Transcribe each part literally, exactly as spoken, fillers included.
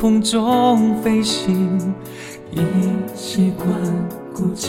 空中飞行，已习惯孤寂。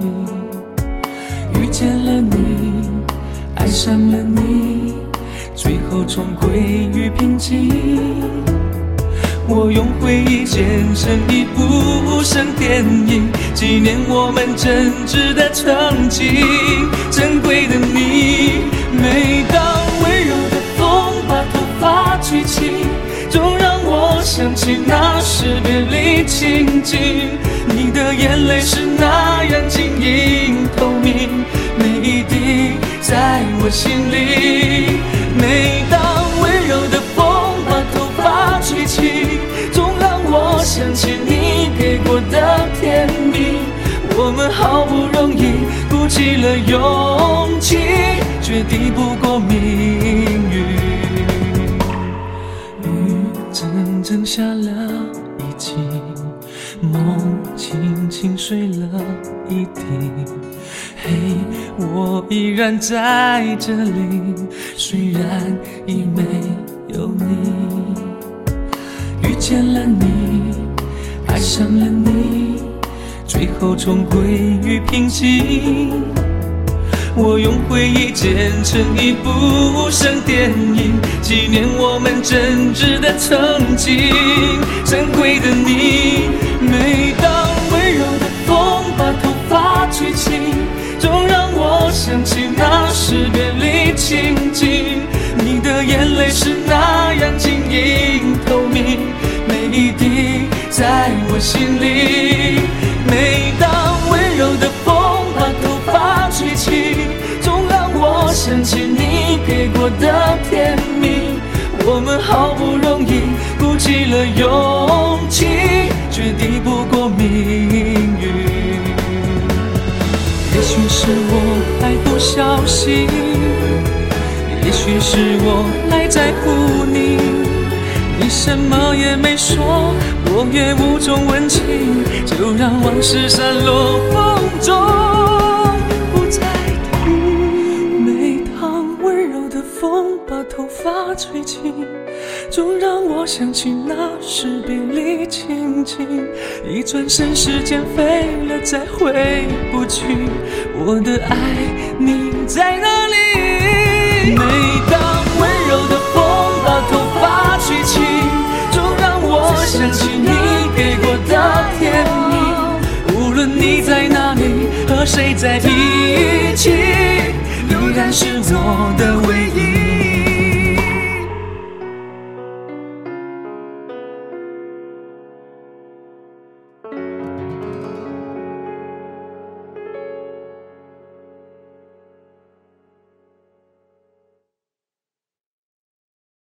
遇见了你，爱上了你，最后重归于平静。我用回忆剪成一部生电影，纪念我们真挚的曾经。珍贵的你，每当温柔的风把头发吹起，总让我想起那时别离情景。你的眼泪是那样晶莹透明，每一滴在我心里。每当温柔的风把头发吹起，总让我想起你给过的甜蜜。我们好不容易鼓起了勇气，却敌不过命运。雨阵阵下了一季，梦轻轻睡了一地。嘿，我依然在这里，虽然已没有你。遇见了你，爱上了你，最后重归于平静。我用回忆剪成一部生电影，纪念我们真挚的曾经。珍贵的你，每当温柔的风把头发吹起，总让我想起那时别离情景。你的眼泪是那样晶莹透明，每一滴在我心里。每当温柔的风把头发吹起，总让我想起你给过的甜蜜。我们好不容易鼓起了勇气，却敌不过命运。也许是我还不小心，也许是我还在乎你，你什么也没说，我也无从问起，就让往事散落风中不再提。每当温柔的风把头发吹起，总让我想起那时别离情景。一转身时间飞了，再回不去，我的爱你在哪里？每当温柔的风把头发吹起，总让我想起你给过的甜蜜。无论你在哪里，和谁在一起，依然是我的唯一。